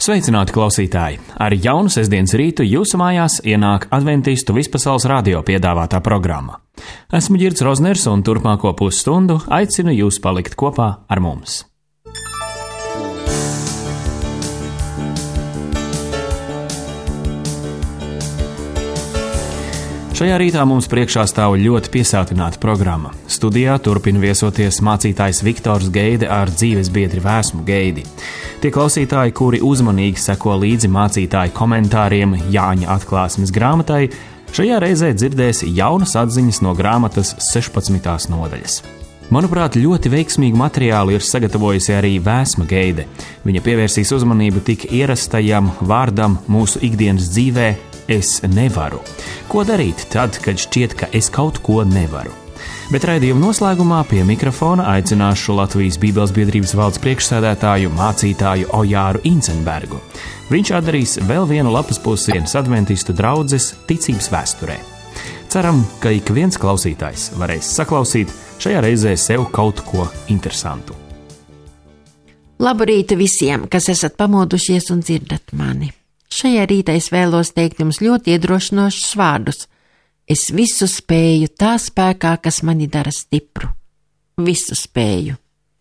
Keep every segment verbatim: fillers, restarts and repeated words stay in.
Sveicināti klausītāji! Ar jaunu sestdienas rītu jūsu mājās ienāk Adventistu vispasaules radio piedāvātā programma. Esmu Girts Rozners un turpmāko pusstundu aicinu jūs palikt kopā ar mums. Šajā rītā mums priekšā stāv ļoti piesātināta programma. Studijā turpina viesoties mācītājs Viktors Geide ar dzīves biedri Vēsmu Geidi. Tie klausītāji, kuri uzmanīgi seko līdzi mācītāju komentāriem Jāņa atklāsmes grāmatai, šajā reizē dzirdēs jaunas atziņas no grāmatas sešpadsmitās nodaļas. Manuprāt, ļoti veiksmīgu materiālu ir sagatavojusi arī Vēsma Geide. Viņa pievērsīs uzmanību tik ierastajam vārdam mūsu ikdienas dzīvē – es nevaru. Ko darīt tad, kad šķiet, ka es kaut ko nevaru? Bet raidījuma noslēgumā pie mikrofona aicināšu Latvijas Bībeles biedrības valdes priekšsēdētāju mācītāju Ojāru Incenbergu. Viņš atdarīs vēl vienu lapas pusi adventistu draudzes ticības vēsturē. Ceram, ka ik viens klausītājs varēs saklausīt šajā reizē sev kaut ko interesantu. Labu rītu visiem, kas esat pamodušies un dzirdat mani. Šajā rītā es vēlos teikt jums ļoti iedrošinošus vārdus. Es visu spēju tā spēkā, kas mani dara stipru. Visu spēju.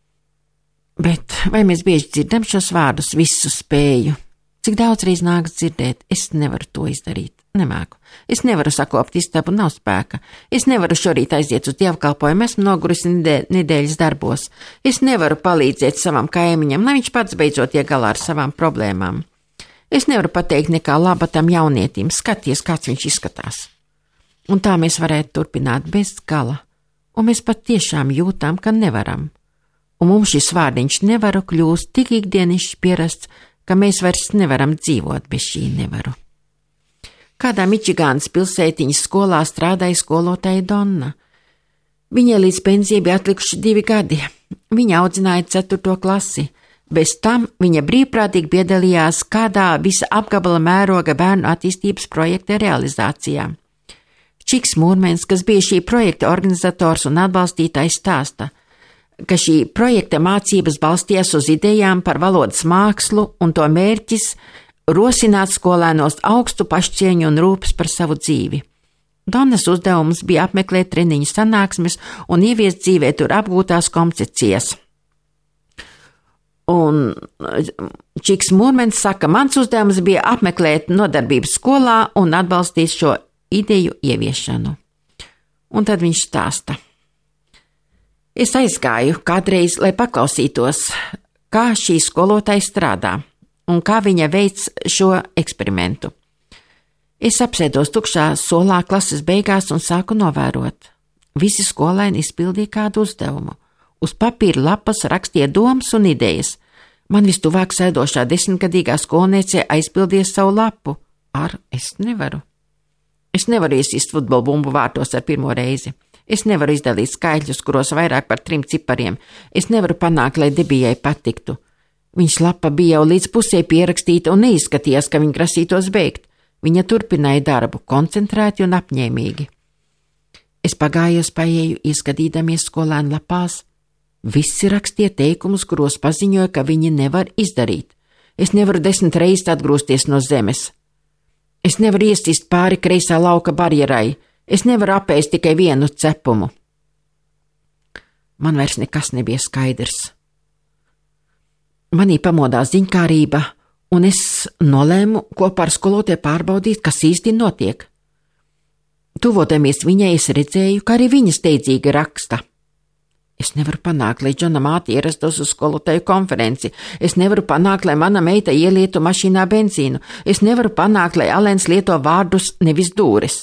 Bet vai mēs bieži dzirdam šos vārdus visu spēju? Cik daudz reiz nāks dzirdēt, es nevaru to izdarīt, nemāku. Es nevaru sakopt istabu, nav spēka. Es nevaru šorīt aiziet uz dievkalpojumu, esmu nogurusi nedē, nedēļas darbos. Es nevaru palīdzēt savam kaimiņam, lai viņš pats beidzot tiek galā ar savām problēmām. Es nevaru pateikt nekā laba tam jaunietim, skaties, kāds viņš izskatās. Un tā mēs varētu turpināt bez gala, un mēs pat tiešām jūtām, ka nevaram. Un mums šis vārdiņš nevaru kļūst tik ikdienišķi pierasts, ka mēs vairs nevaram dzīvot bez šī nevaru. Kādā Mičigānas pilsētiņas skolā strādāja skolotāja Donna. Viņai līdz pensijai bija atlikuši divi gadi. Viņa audzināja ceturto klasi. Bez tam viņa brīvprātīgi piedalījās kādā visa apgabala mēroga bērnu attīstības projekta realizācijā. Čiks Mūrmens, kas bija šī projekta organizators un atbalstītājs, stāsta, ka šī projekta mācības balstījās uz idejām par valodas mākslu un to mērķis rosināt skolēnos augstu pašcieņu un rūpes par savu dzīvi. Donnas uzdevums bija apmeklēt treniņu sanāksmes un ieviest dzīvē tur apgūtās koncepcijas. Un Čiks Mūrmens saka, mans uzdevums bija apmeklēt nodarbības skolā un atbalstīt šo ideju ieviešanu. Un tad viņš stāsta. Es aizgāju kādreiz, lai paklausītos, kā šī skolotāja strādā un kā viņa veic šo eksperimentu. Es apsēdos tukšā solā klases beigās un sāku novērot. Visi skolēni izpildīja kādu uzdevumu. Uz papīra lapas rakstīja domas un idejas. Man vistuvāk sēdošā desmitgadīgā skolniece aizpildīja savu lapu ar es nevaru. Es nevaru iesist futbola bumbu vārtos ar pirmo reizi. Es nevaru izdalīt skaitļus, kuros vairāk par trim cipariem. Es nevaru panākt, lai debijai patiktu. Viņas lapa bija jau līdz pusē pierakstīta un neizskatījās, ka viņa grasītos beigt. Viņa turpināja darbu, koncentrēti un apņēmīgi. Es pagājos pa ieju, ieskatīdamies skolēnu lapās. Visi rakstīja teikumus, kuros paziņoja, ka viņi nevar izdarīt. Es nevaru desmit reizes atgrūsties no zemes. Es nevaru iesist pāri kreisā lauka barjerai. Es nevaru apēst tikai vienu cepumu. Man vairs nekas nebija skaidrs. Manī pamodās ziņkārība, un es nolēmu kopā ar skolotāju pārbaudīt, kas īsti notiek. Tuvodamies viņai, es redzēju, ka arī viņa steidzīgi raksta. Es nevaru panākt, lai Džona māte ierastos uz skolotāju konferenci. Es nevaru panākt, lai mana meita ielietu mašīnā benzīnu. Es nevaru panākt, lai Alens lieto vārdus, nevis dūres.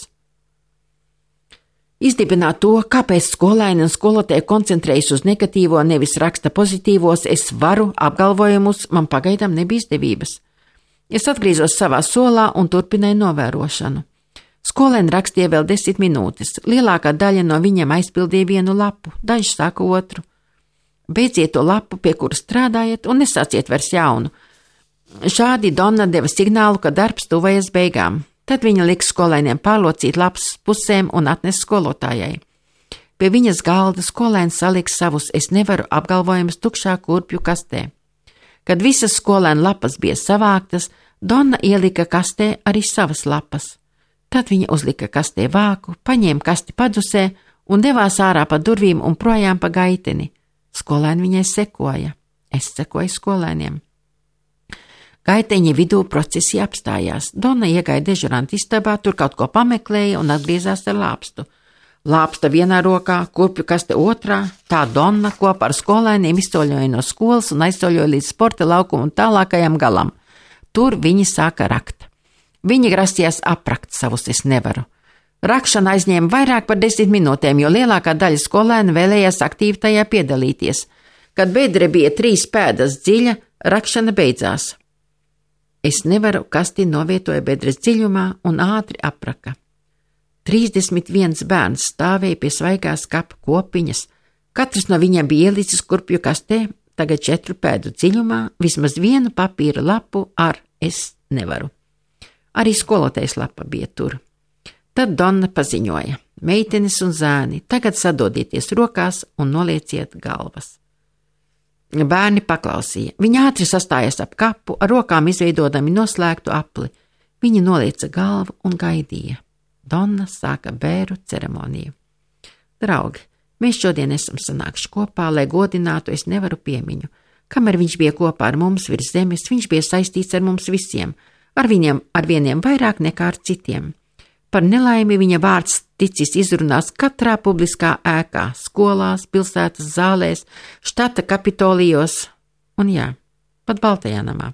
Izdibināt to, kāpēc skolēni un skolotāji koncentrējas uz negatīvo, nevis raksta pozitīvos, es varu apgalvojumus, man pagaidām nebija izdevības. Es atgriezos savā solā un turpināju novērošanu. Skolēni rakstīja vēl desmit minūtes. Lielākā daļa no viņiem aizpildīja vienu lapu, daži saka otru. Beidziet to lapu, pie kuras strādājat, un nesāciet vairs jaunu. Šādi Donna deva signālu, ka darbs tuvojas beigām. Tad viņa liks skolēniem pārlocīt lapas pusēm un atnes skolotājai. Pie viņas galda skolēns saliks savus es nevaru apgalvojumus tukšā kurpju kastē. Kad visas skolēnu lapas bija savāktas, Donna ielika kastē arī savas lapas. Tad viņa uzlika kastē vāku, paņēma kasti padusē un devās ārā pa durvīm un projām pa gaiteni. Skolēni viņai sekoja. Es sekoju skolēniem. Gaiteņa vidū procesija apstājās. Donna iegāja dežuranta istabā, tur kaut ko pameklēja un atgriezās ar lāpstu. Lāpsta vienā rokā, kurpju kaste otrā, tā Donna kopā ar skolēniem izsoļoja no skolas un aizsoļoja līdz sporta laukumu un tālākajam galam. Tur viņi sāka rakt. Viņi grasījās aprakt savus es nevaru. Rakšana aizņēma vairāk par desmit minūtēm, jo lielākā daļa skolēnu vēlējās aktīvi tajā piedalīties. Kad bedre bija trīs pēdas dziļa, rakšana beidzās. Es nevaru kasti novietoja bedres dziļumā un ātri apraka. Trīsdesmit viens bērns stāvēja pie svaigās kapa kopiņas. Katrs no viņiem bija ielicis kurpju kastē, tagad četru pēdu dziļumā, vismaz vienu papīra lapu ar es nevaru. Arī skolotais lapa bija tur. Tad Donna paziņoja: meitenes un zēni, tagad sadodieties rokās un nolieciet galvas. Bērni paklausīja. Viņi ātri sastājās ap kapu, ar rokām izveidodami noslēgtu apli. Viņi nolieca galvu un gaidīja. Donna sāka bēru ceremoniju. Draugi, mēs šodien esam sanākuši kopā, lai godinātu es nevaru piemiņu. Kamēr viņš bija kopā ar mums virs zemes, viņš bija saistīts ar mums visiem, ar viņiem, ar vieniem vairāk nekā ar citiem. Par nelaimi viņa vārds ticis izrunās katrā publiskā ēkā, skolās, pilsētas zālēs, štata kapitolijos un jā, pat Baltajā namā.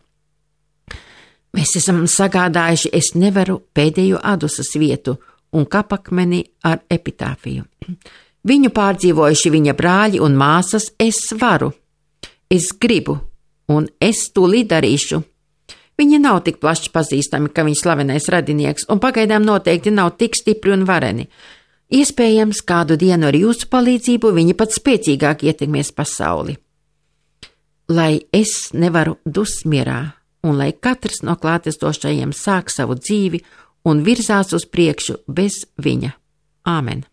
Mēs esam sagādājuši es nevaru pēdējo adusas vietu un kapakmeni ar epitāfiju. Viņu pārdzīvojuši viņa brāļi un māsas es varu, es gribu un es tūlīt darīšu. Viņi nav tik plaši pazīstami, ka viņa slavenais radinieks, un pagaidām noteikti nav tik stipri un vareni. Iespējams, kādu dienu ar jūsu palīdzību viņi pat spēcīgāk ietekmēs pasauli. Lai es nevaru dusmierā, un lai katrs no klātesošajiem sāk savu dzīvi un virzās uz priekšu bez viņa. Āmen.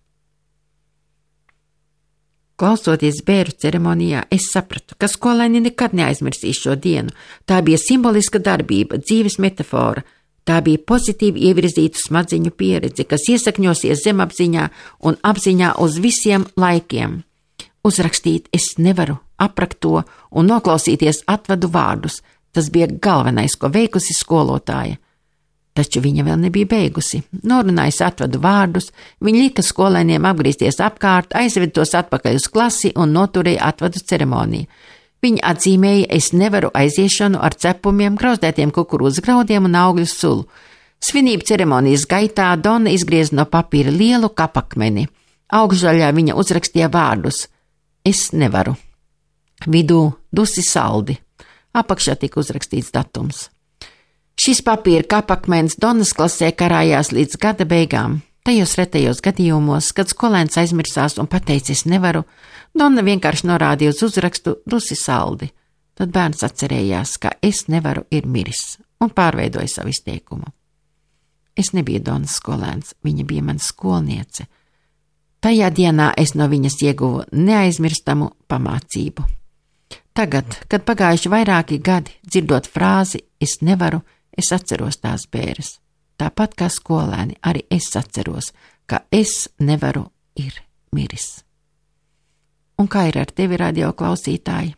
Klausoties bēru ceremonijā, es sapratu, ka skolēni nekad neaizmirsīs šo dienu. Tā bija simboliska darbība, dzīves metafora. Tā bija pozitīvi ievirzītu smadziņu pieredze, kas iesakņosies zemapziņā un apziņā uz visiem laikiem. Uzrakstīt es nevaru, aprakt to un noklausīties atvadu vārdus. Tas bija galvenais, ko veikusi skolotāja. Taču viņa vēl nebija beigusi. Norunājusi atvadu vārdus, viņa lika skolēniem apgriezties apkārt, aizved tos atpakaļ uz klasi un noturēja atvadu ceremoniju. Viņa atzīmēja es nevaru aiziešanu ar cepumiem, grauzdētiem kukurūzas graudiem un augļu sulu. Svinību ceremonijas gaitā Donna izgrieza no papīra lielu kapakmeni. Augšdaļā viņa uzrakstīja vārdus es nevaru. Vidū dusi saldi. Apakšā tika uzrakstīts datums. Šis papīra kapakmens Donnas klasē karājās līdz gada beigām. Tajos retajos gadījumos, kad skolēns aizmirsās un pateica es nevaru, Donna vienkārši norādīja uz uzrakstu dusi saldi. Tad bērns atcerējās, ka es nevaru ir miris un pārveidoja savu izteikumu. Es nebiju Donnas skolēns, viņa bija mana skolniece. Tajā dienā es no viņas ieguvu neaizmirstamu pamācību. Tagad, kad pagājuši vairāki gadi, dzirdot frāzi es nevaru, es atceros tās bēres. Tāpat kā skolēni, arī es atceros, ka es nevaru ir miris. Un kā ir ar tevi, radio klausītāji?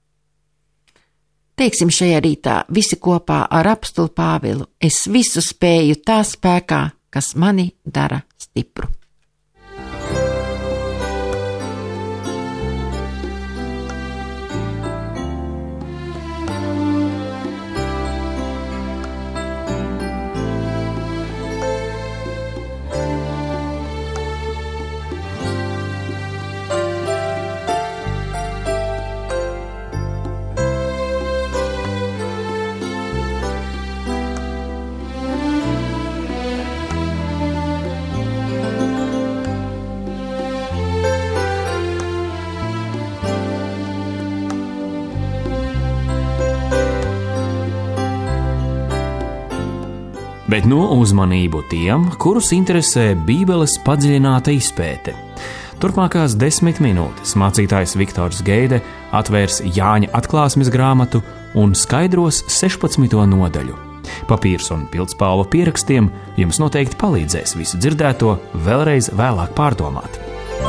Teiksim šajā rītā visi kopā ar apostuli Pāvilu, es visu spēju tā spēkā, kas mani dara stipru. Bet no uzmanību tiem, kurus interesē Bībeles padziļināta izpēte. Turpmākās desmit minūtes mācītājs Viktors Geide atvērs Jāņa atklāsmes grāmatu un skaidros sešpadsmito nodaļu. Papīrs un pildspalva pierakstiem jums noteikti palīdzēs visu dzirdēto vēlreiz vēlāk pārdomāt.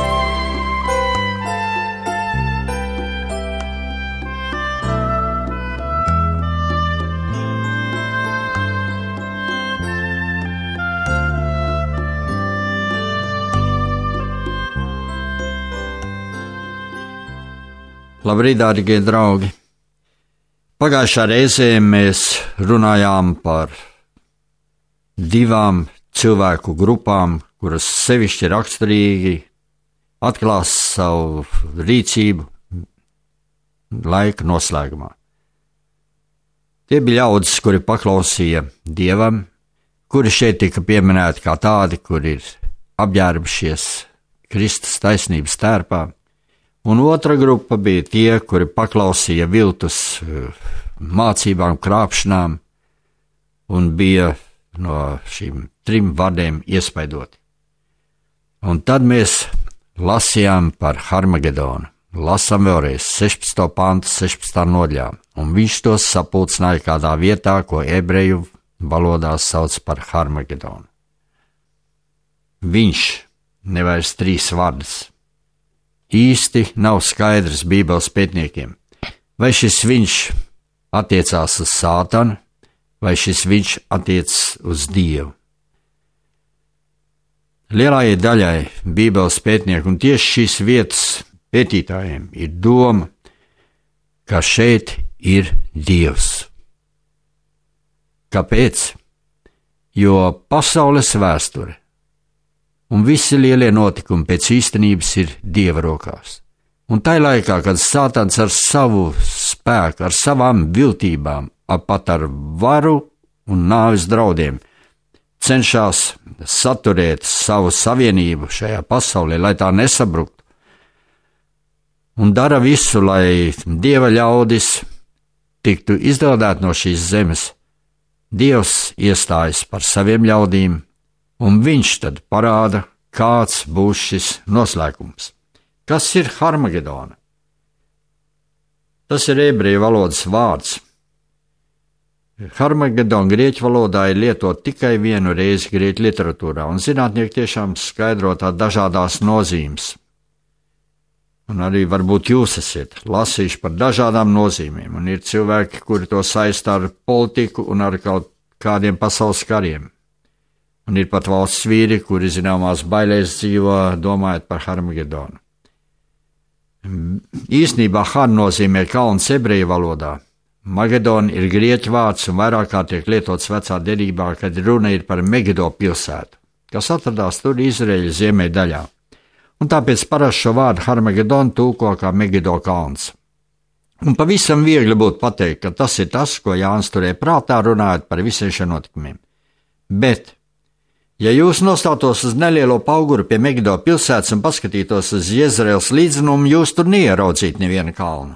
Labrīt, dārgie draugi! Pagājušā reizē mēs runājām par divām cilvēku grupām, kuras sevišķi raksturīgi atklās savu rīcību laika noslēgumā. Tie bija ļaudis, kuri paklausīja Dievam, kuri šeit tika pieminēti kā tādi, kuri ir apģērbušies Kristus taisnības tērpā. Un otra grupa bija tie, kuri paklausīja viltus mācībām, krāpšanām un bija no šīm trim vardiem iespaidoti. Un tad mēs lasījām par Harmagedonu. Lasām vēlreiz sešpadsmito pantu, sešpadsmitā nodaļā, un viņš tos sapulcināja kādā vietā, ko ebreju valodā sauc par Harmagedonu. Viņš, nevairs trīs vārdas. Īsti nav skaidrs Bībeles pētniekiem, vai šis viņš attiecās uz Sātanu, vai šis viņš attiecas uz Dievu. Lielajai daļai Bībeles pētnieku un tieši šīs vietas pētītājiem ir doma, ka šeit ir Dievs. Kāpēc? Jo pasaules vēsture un visi lielie notikumi pēc īstenības ir Dieva rokās. Un tai laikā, kad Sātans ar savu spēku, ar savām viltībām, pat ar varu un nāves draudiem, cenšas saturēt savu savienību šajā pasaulē, lai tā nesabruktu, un dara visu, lai Dieva ļaudis tiktu izdaldēti no šīs zemes, Dievs iestājas par saviem ļaudīm, un viņš tad parāda, kāds būs šis noslēgums. Kas ir Harmagedona? Tas ir ebreju valodas vārds. Harmagedona grieķu valodā ir lietot tikai vienu reizi grieķu literatūrā, un zinātnieki tiešām skaidro tā dažādās nozīmes. Un arī varbūt jūs esat lasījuši par dažādām nozīmēm, un ir cilvēki, kuri to saista ar politiku un ar kaut kādiem pasaules kariem. Un ir pat valsts vīri, kuri zināmās bailēs dzīvo, domājot par Harmagedonu. Īsnībā Har nozīmē kalns ebreju valodā. Magedon ir grieķu vārds un vairāk kā tiek lietots vecā derībā, kad runa ir par Megido pilsētu, kas atradās tur Izraēļa ziemeļu daļā. Un tāpēc parasti šo vārdu Harmagedon tulko kā Megido kalns. Un pavisam viegli būtu pateikt, ka tas ir tas, ko Jānis turēja prātā runājot par visiem šiem notikumiem. Bet ja jūs nostātos uz nelielo pauguru pie Megido pilsētas un paskatītos uz Jezreels līdzenumu, jūs tur neieraudzītu nevienu kalnu.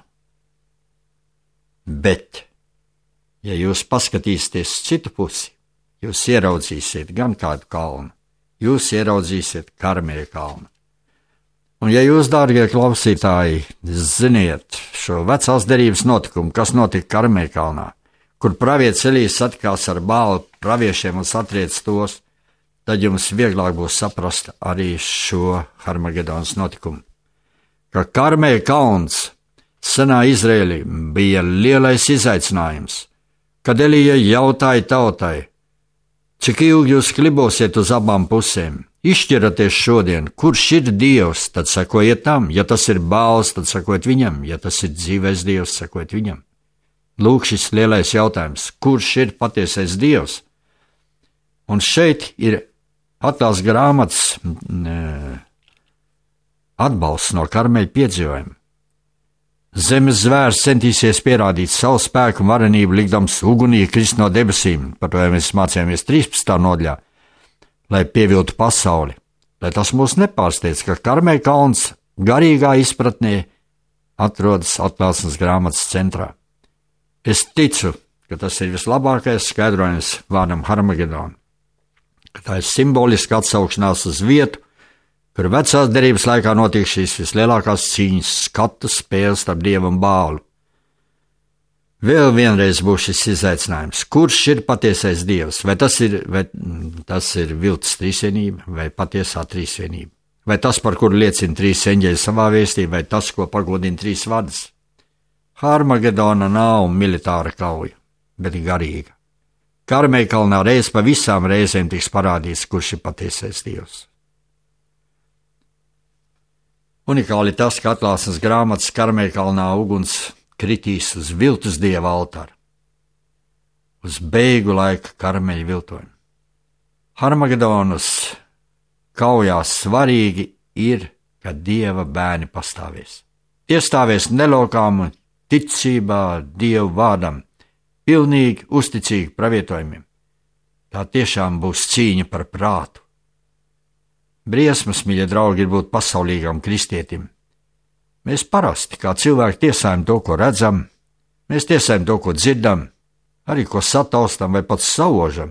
Bet, ja jūs paskatīsieties uz citu pusi, jūs ieraudzīsiet gan kādu kalnu, jūs ieraudzīsiet Karmēļa kalnu. Un ja jūs, dārgie klausītāji, ziniet šo vecās derības notikumu, kas notika Karmēļa kalnā, kur pravietis Elijas satikās ar Bāla praviešiem un satriec tos, tad jums vieglāk būs saprast arī šo Harmagedonas notikumu. Ka Karmēļa kalns senā Izrēlī bija lielais izaicinājums, kad Elija jautāja tautai, cik ilgi jūs klibosiet uz abām pusēm, izšķiraties šodien, kurš ir Dievs, tad sekojiet tam, ja tas ir Bāls, tad sekojiet viņam, ja tas ir dzīvais Dievs, sekojiet viņam. Lūk šis lielais jautājums, kurš ir patiesais Dievs? Un šeit ir Atklāsmes grāmatas atbalsts no Karmēļa piedzīvojuma. Zemes zvērs centīsies pierādīt savu spēku un varenību, likdams ugunī krist no debesīm, par to mēs mācījāmies trīspadsmitā nodaļā, lai pieviltu pasauli, lai tas mūs nepārsteidz, ka Karmēļa kalns garīgā izpratnē atrodas Atklāsmes grāmatas centrā. Es ticu, ka tas ir vislabākais skaidrojums vārdam Harmagedona. Tā ir simboliska atsaukšanās uz vietu, kur vecās derības laikā notiek šīs vislielākās cīņas, skatu spēles starp Dievu un Bālu. Vēl vienreiz būs šis izaicinājums. Kurš ir patiesais Dievs? Vai tas ir, vai tas ir viltus trīsvienība vai patiesā trīsvienība? Vai tas, par kuru liecina trīs eņģeļi savā vēstī, vai tas, ko pagodina trīs vadas? Harmagedona nav militāra kauja, bet garīga. Karmeļa kalnā reiz pa visām reizēm tiks parādīts, kurš ir patiesais Dievs. Unikāli tas, ka atklāsmes grāmatas Karmeļa kalnā uguns kritīs uz viltus dieva altāra, uz beigu laika Karmeļa viltojumu. Harmagedonas kaujās svarīgi ir, ka dieva bērni pastāvēs. Tie stāvēs nelokām ticībā dievu vārdam, pilnīgi uzticīgi pravietojumiem. Tā tiešām būs cīņa par prātu. Briesmas, mīļie draugi, ir būt pasaulīgam kristietim. Mēs parasti, kā cilvēki, tiesājam to, ko redzam, mēs tiesājam to, ko dzirdam, arī ko sataustam vai pat saužam.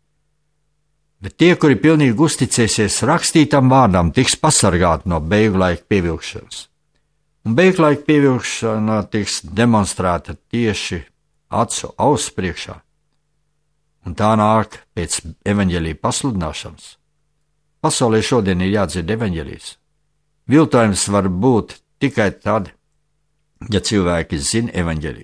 Bet tie, kuri pilnīgi uzticēsies rakstītam vārdam, tiks pasargāti no beigu laika pievilkšanas. Un beigu laika pievilkšana tiks demonstrēta tieši acu ausu priekšā. Un tā nāk pēc evaņģēlija pasludināšanas. Pasaulē šodien ir jādzird evaņģēlijs. Viltojums var būt tikai tad, ja cilvēki zina evaņģēliju.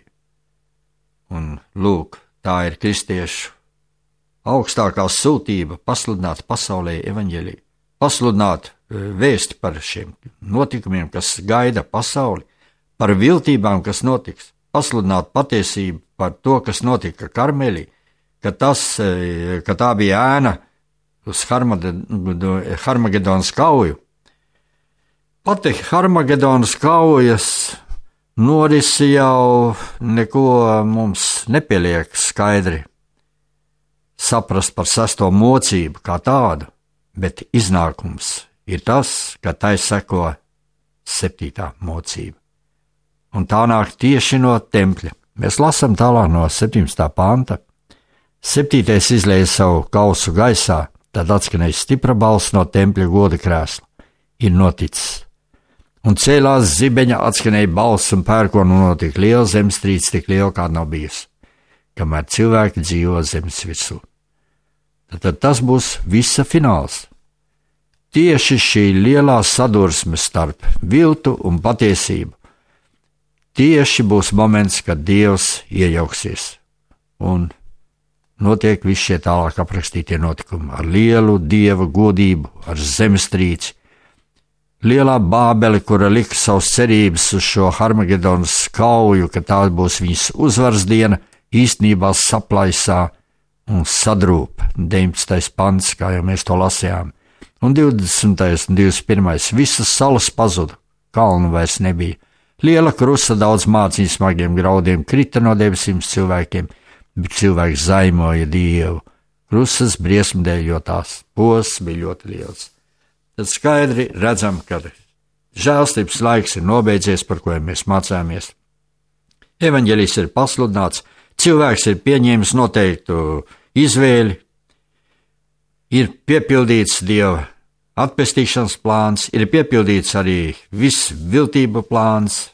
Un lūk, tā ir kristiešu augstākā sūtība pasludināt pasaulē evaņģēliju, pasludināt vēsti par šiem notikumiem, kas gaida pasauli, par viltībām, kas notiks, pasludināt patiesību par to, kas notika Karmeļī, ka, tas, ka tā bija ēna uz Harmagedonas kauju. Pati Harmagedonas kaujas norisi jau neko mums nepieliek skaidri saprast par sesto mocību kā tādu, bet iznākums ir tas, ka tai seko septītā mocība. Un tā nāk tieši no tempļa. Mēs lasām tālāk no septiņpadsmitā panta. Septītais izlēja savu kausu gaisā, tad atskanēja stipra balss no tempļa goda krēsla. Ir noticis. Un cēlās zibeņa, atskanēja balss un pērkonu notika liela zemestrīce, tik liela kā nav bijusi, kamēr cilvēki dzīvo zemes virsū. Tad tas būs visa fināls. Tieši šī lielā sadursme starp viltu un patiesību. Tieši būs moments, kad Dievs iejauksies un notiek visi šie tālāk aprakstītie notikumi ar lielu Dieva godību, ar zemestrīci. Lielā Bābele, kura lika savus cerības uz šo Harmagedonas kauju, ka tā būs viņas uzvaras diena, īstenībā saplaisā un sadrūp. deviņpadsmitais pants, kā jau mēs to lasījām. Un divdesmitais un divdesmit pirmais visas salas pazuda, kalnu vairs nebija. Liela krusta daudz mācīņu smagiem graudiem krita no debesīm cilvēkiem, bet cilvēki zaimoja Dievu. Krustas briesmu dēļ, jo tās posts bija ļoti liels. Tad skaidri redzam, ka žēlstības laiks ir nobeidzies, par ko mēs mācāmies. Evaņģēlijs ir pasludināts, cilvēks ir pieņēmis noteiktu izvēli, ir piepildīts Dieva atpestīšanas plāns, ir piepildīts arī viss viltību plāns,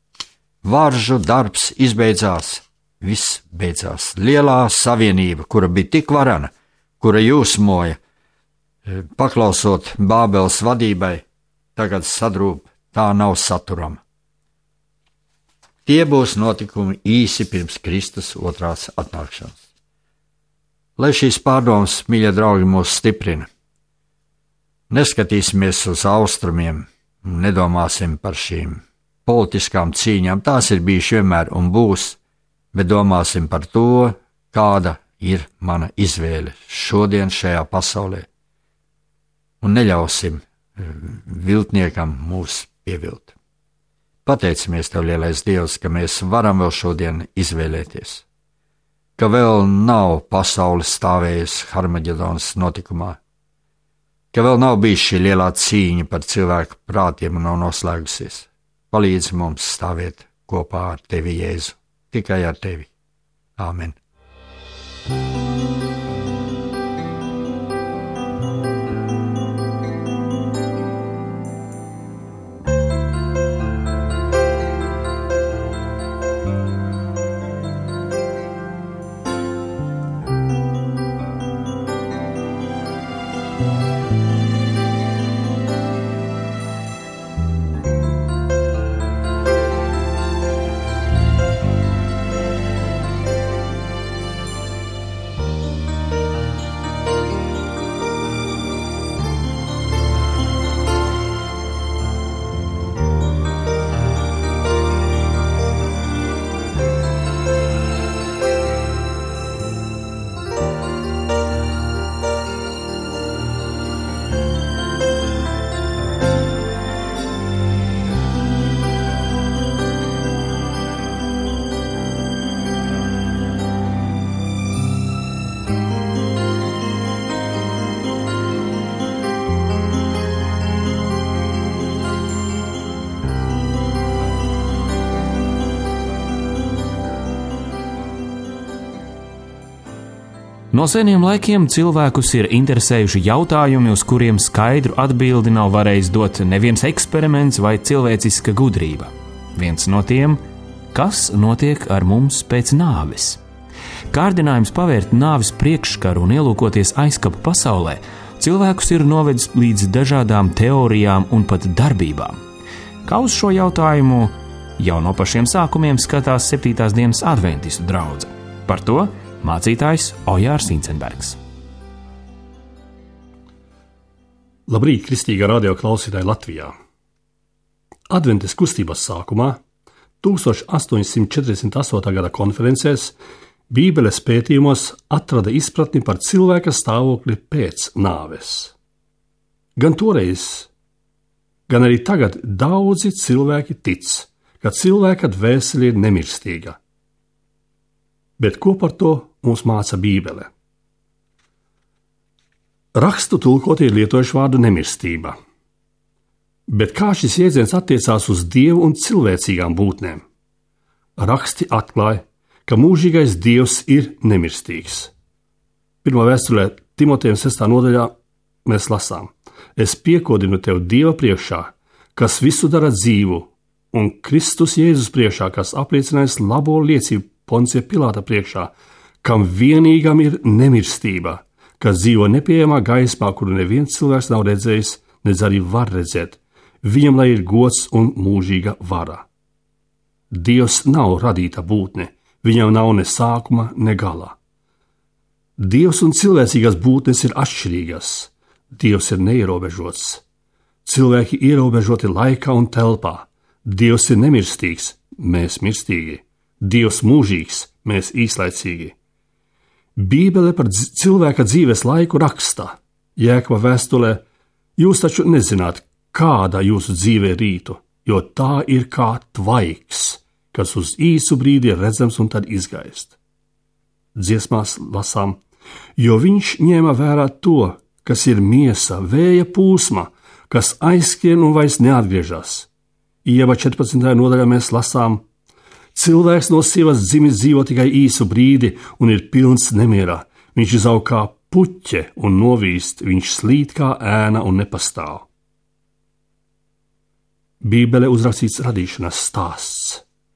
varžu darbs izbeidzās, viss beidzās. Lielā savienība, kura bija tik varana, kura jūsmoja, paklausot Bābeles vadībai, tagad sadrūp, tā nav saturama. Tie būs notikumi īsi pirms Kristus otrās atnākšanas. Lai šīs pārdomas, mīļie draugi, mūs stiprina. Neskatīsimies uz austrumiem, nedomāsim par šīm politiskām cīņām, tās ir bijušas vienmēr un būs, bet domāsim par to, kāda ir mana izvēle šodien šajā pasaulē. Un neļausim viltniekam mūs pievilt. Pateicamies Tev, lielais Dievs, ka mēs varam vēl šodien izvēlēties, ka vēl nav pasaule stāvējusi Harmagedonas notikumā, ka vēl nav bijis šī lielā cīņa par cilvēku prātiem un nav noslēgusies. Palīdzi mums stāvēt kopā ar Tevi, Jēzu, tikai ar Tevi. Āmen. No seniem laikiem cilvēkus ir interesējuši jautājumi, uz kuriem skaidru atbildi nav varējis dot neviens eksperiments vai cilvēciska gudrība. Viens no tiem – kas notiek ar mums pēc nāves? Kārdinājums pavērt nāves priekškaru un ielūkoties aizkapu pasaulē cilvēkus ir novedis līdz dažādām teorijām un pat darbībām. Kā uz šo jautājumu jau no pašiem sākumiem skatās septītās dienas adventistu draudze. Par to mācītājs Ojārs Incenbergs. Labrīt, kristīgā radio klausītāji Latvijā! Adventes kustības sākumā, tūkstoš astoņsimt četrdesmit astotā gada konferencēs, Bībeles pētījumos atrada izpratni par cilvēka stāvokli pēc nāves. Gan toreiz, gan arī tagad daudzi cilvēki tic, ka cilvēka dvēsele ir nemirstīga. Bet ko par to mums māca Bībele? Rakstu tulkoti ir lietojuši vārdu nemirstība. Bet kā šis jēdziens attiecās uz Dievu un cilvēcīgām būtnēm? Raksti atklāja, ka mūžīgais Dievs ir nemirstīgs. Pirmā vēstulē Timotejam sestā nodaļā mēs lasām: Es piekodinu tev Dieva priekšā, kas visu dara dzīvu, un Kristus Jēzus priekšā, kas apliecinājis labo liecību Poncija Pilāta priekšā, kam vienīgam ir nemirstība, kas dzīvo nepieejamā gaismā, kuru neviens cilvēks nav redzējis, nedz arī var redzēt. Viņam lai ir gods un mūžīga vara. Dievs nav radīta būtne, viņam nav ne sākuma, ne gala. Dievs un cilvēcīgās būtnes ir atšķirīgas. Dievs ir neierobežots. Cilvēki ierobežoti laikā un telpā. Dievs ir nemirstīgs, mēs mirstīgi. Dievs mūžīgs, mēs īslaicīgi. Bībele par dz- cilvēka dzīves laiku raksta. Jēkaba vēstulē: Jūs taču nezināt, kāda jūsu dzīve rītu, jo tā ir kā tvaiks, kas uz īsu brīdi ir redzams un tad izgaist. Dziesmās lasām: Jo viņš ņēma vērā to, kas ir miesa, vēja pūsma, kas aizskrien un vairs neatgriežas. Ieva četrpadsmitajā nodaļā mēs lasām: Cilvēks no sievas dzimis dzīvo tikai īsu brīdi un ir pilns nemierā. Viņš izaug kā puķe un novīst, viņš slīd kā ēna un nepastāv. Bībele uzrakstīts radīšanas stāsts.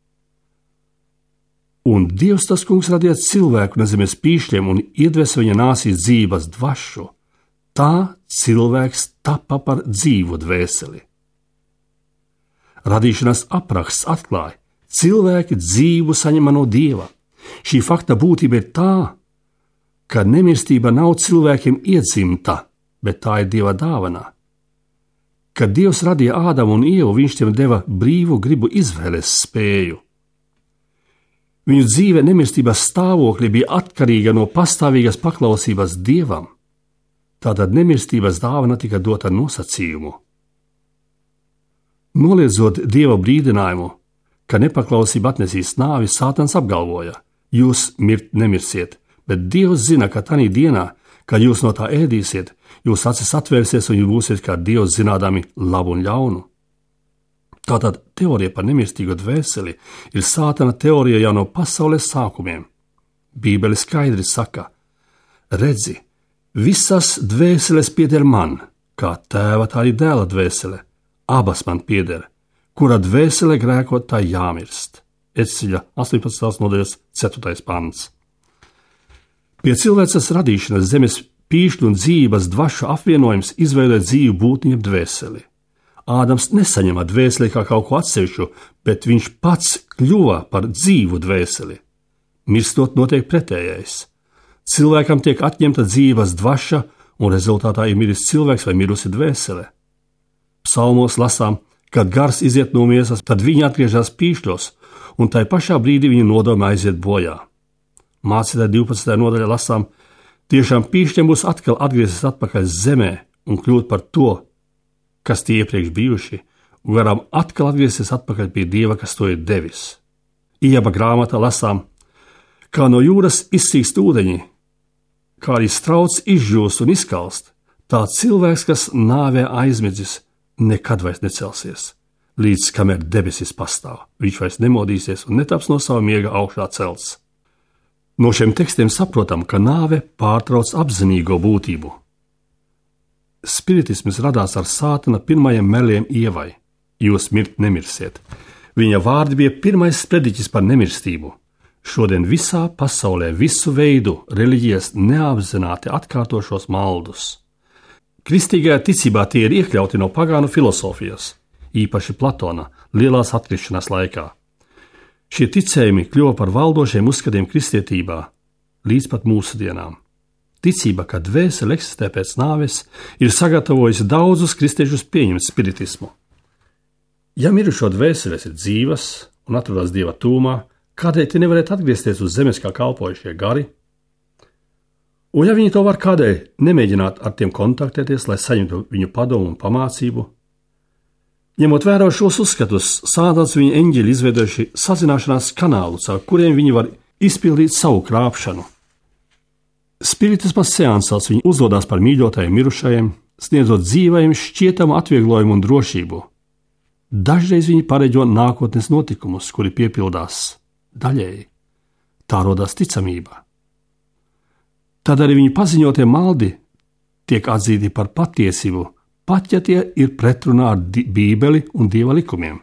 Un Dievs tas kungs radīja cilvēku no zemes pīšļiem un iedvesa viņa nāsīs dzīvas dvašu. Tā cilvēks tapa par dzīvu dvēseli. Radīšanas apraksts atklāja: cilvēki dzīvu saņem no Dieva. Šī fakta būtība ir tā, ka nemirstība nav cilvēkiem iedzimta, bet tā ir Dieva dāvana. Kad Dievs radīja Ādamu un Ievu, viņš tiem deva brīvu gribu izvēles spēju. Viņu dzīve nemirstības stāvokļi bija atkarīga no pastāvīgas paklausības Dievam. Tātad nemirstības dāvana tika dota nosacījumu. Noliedzot Dieva brīdinājumu, ka nepaklausība atnesīs nāvi, Sātans apgalvoja: Jūs mirt nemirsiet, bet Dievs zina, ka tanī dienā, kad jūs no tā ēdīsiet, jūs acis atvērsies un jūs būsiet kā Dievs zinādami labu un ļaunu. Tātad teorija par nemirstīgo dvēseli ir Sātana teorija jau no pasaules sākumiem. Bībele skaidri saka: Redzi, visas dvēseles pieder man, kā tēva tā arī dēla dvēsele, abas man pieder. Kura dvēsele grēkot, tā jāmirst. Eciļa astoņpadsmitās nodaļas ceturtais pants. Pie cilvēces radīšanas zemes pīšļu un dzīvības dvašu apvienojums izveidoja dzīvu būtni jeb dvēseli. Ādams nesaņēma dvēseli kā kaut ko atsevišķu, bet viņš pats kļuva par dzīvu dvēseli. Mirstot notiek pretējais. Cilvēkam tiek atņemta dzīvības dvaša, un rezultātā ir miris cilvēks vai mirusi dvēsele. Psalmos lasām: Kad gars iziet no miesas, tad viņi atgriežas pīšļos, un tai pašā brīdī viņa nodoma aiziet bojā. Mācītāja divpadsmitajā nodaļā lasām: Tiešām pīšļiem būs atkal atgriezties atpakaļ zemē un kļūt par to, kas tie iepriekš bijuši, un varam atkal atgriezties atpakaļ pie Dieva, kas to ir devis. Ieba grāmatā lasām: Kā no jūras izsīkst ūdeņi, kā arī strauts izžūst un izkalst, tā cilvēks, kas nāvē aizmidzis, nekad vairs necelsies, līdz kamēr debesis pastāv. Viņš vairs nemodīsies un netaps no sava miega augšā celts. No šiem tekstiem saprotam, ka nāve pārtrauc apzinīgo būtību. Spiritisms radās ar Sātana pirmajiem meliem Ievai: jūs mirt nemirsiet. Viņa vārdi bija pirmais sprediķis par nemirstību. Šodien visā pasaulē visu veidu reliģijas neapzināti atkārtošos maldus. Kristīgajā ticībā tie ir iekļauti no pagānu filosofijas, īpaši Platona lielās atkrišanās laikā. Šie ticējumi kļuva par valdošiem uzskatiem kristietībā līdz pat mūsdienām. Ticība, ka dvēsele eksistē pēc nāves, ir sagatavojusi daudzus kristiešus pieņemt spiritismu. Ja mirušo dvēseles ir dzīvas un atrodas Dieva tūmā, kādēļ tie nevarētu atgriezties uz zemes kā kalpojušie gari? Un ja viņi to var, kādēļ nemēģināt ar tiem kontaktēties, lai saņemtu viņu padomu un pamācību? Ņemot vērā šos uzskatus, Sātans viņa eņģeļi izveidojuši sazināšanās kanālus, ar kuriem viņi var izpildīt savu krāpšanu. Spiritisma seansās viņi uzvedās par mīļotajiem mirušajiem, sniedzot dzīvajiem šķietamu atvieglojumu un drošību. Dažreiz viņi pareģo nākotnes notikumus, kuri piepildās daļēji. Tā rodās ticamība. Tad arī viņa paziņotie maldi tiek atzīti par patiesību, pat ja tie ir pretrunā ar Bībeli un Dieva likumiem.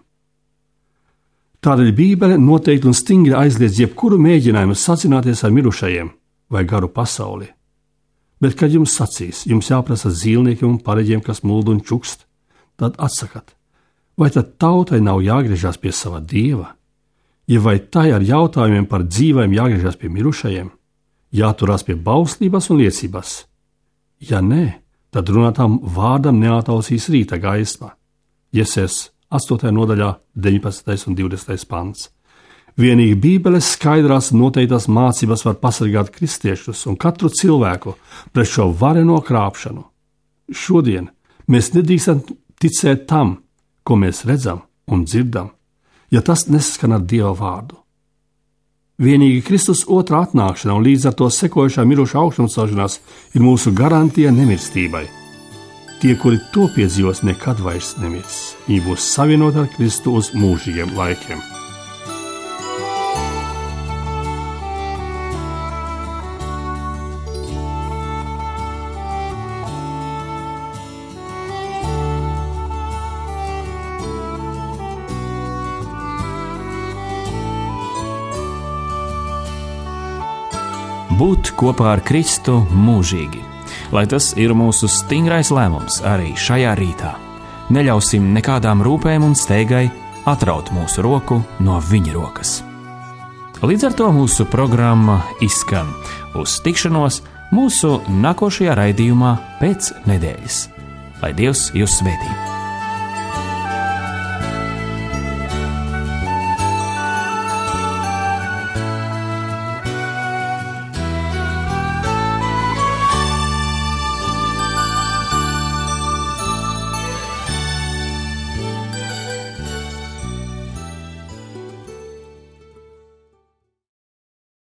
Tādēļ Bībele noteikti un stingri aizliedz jebkuru mēģinājumu sazināties ar mirušajiem vai garu pasauli. Bet, kad jums sacīs, jums jāprasa zīlniekiem un pareģiem, kas mulda un čukst, tad atsakat, vai tad tautai nav jāgriežas pie sava Dieva, ja vai tai ar jautājumiem par dzīvēm jāgriežas pie mirušajiem, jāturās pie bauslības un liecības. Ja nē, tad runātām vārdam neatausīs rīta gaisma. Jesēs astotajā nodaļā deviņpadsmitais un divdesmitais pants. Vienīgi Bībeles skaidrās noteiktās mācības var pasargāt kristiešus un katru cilvēku pret šo vareno krāpšanu. Šodien mēs nedrīkstam ticēt tam, ko mēs redzam un dzirdam, ja tas nesaskan ar Dieva vārdu. Vienīgi Kristus otrā atnākšana un līdz ar to sekojušā miruša augšumcelšanās ir mūsu garantija nemirstībai. Tie, kuri to piedzīvos, nekad vairs nemirs. Viņi būs savienoti ar Kristu uz mūžīgiem laikiem. Būt kopā ar Kristu mūžīgi, lai tas ir mūsu stingrais lēmums arī šajā rītā. Neļausim nekādām rūpēm un steigai atraut mūsu roku no viņa rokas. Līdz ar to mūsu programma izskan. Uz tikšanos mūsu nākošajā raidījumā pēc nedēļas. Lai Dievs jūs svētī!